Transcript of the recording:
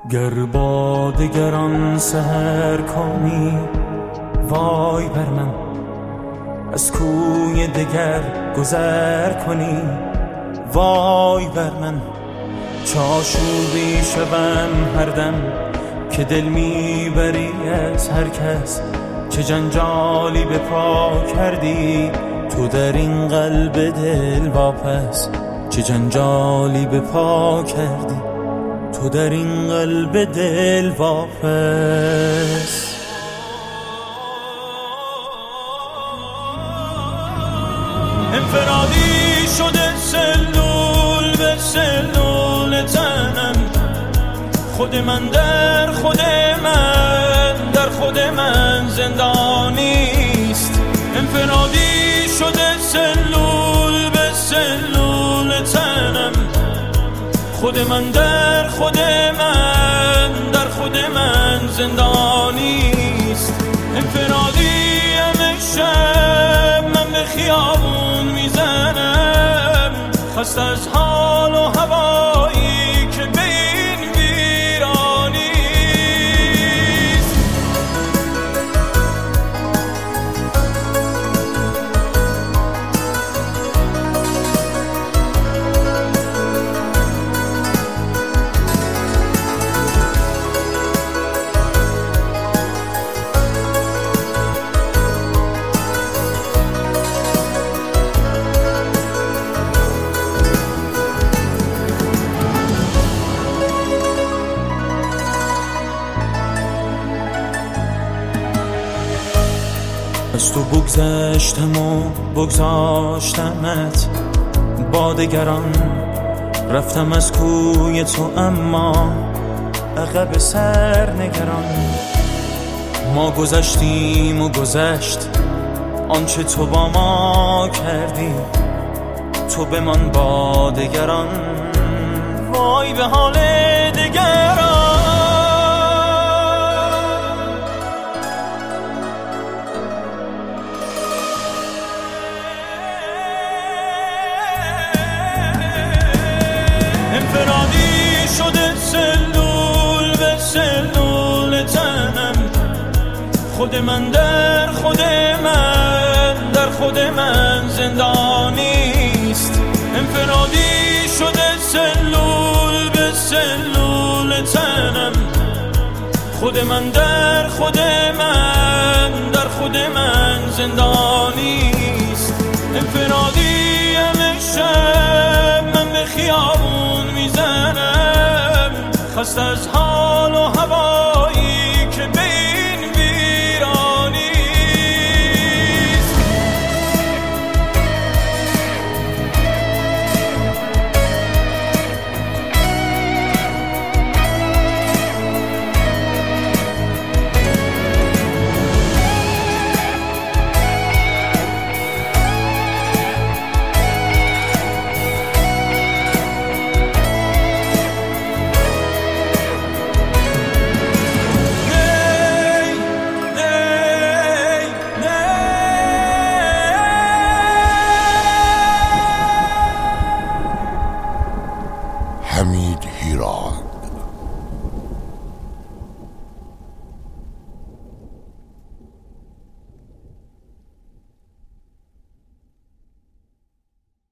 گر با دگران سحر کنی وای بر من، از کوی دگر گذر کنی وای بر من. چاشوبی شوم هر دم که دل میبری از هر کس، چه جنجالی به پا کردی تو در این قلب دل واپس، چه جنجالی به پا کردی تو در این قلب دل واپس. انفرادی شده سلول به سلول تنم، خود من در خود من در خود من زندانیست. انفرادی شده سلول به سلول تنم، خود من در خود من در خود من زندانیست. انفرادی شب من به خیابون میزنم، خسته از حال و هوایی که به این ویرانیست. از تو بگذشتم و بگذاشتمت با دگران، رفتم از کوی تو اما عقب سر نگران. ما گذشتیم و گذشت آنچه تو با ما کردی، تو بمان با دگران وای به حال دگران. انفرادی شده سلول به سلول تنم، خود من در خود من در خود من زندانیست. انفرادی شده سلول به سلول تنم، خود من در خود من در خود من زندانیست.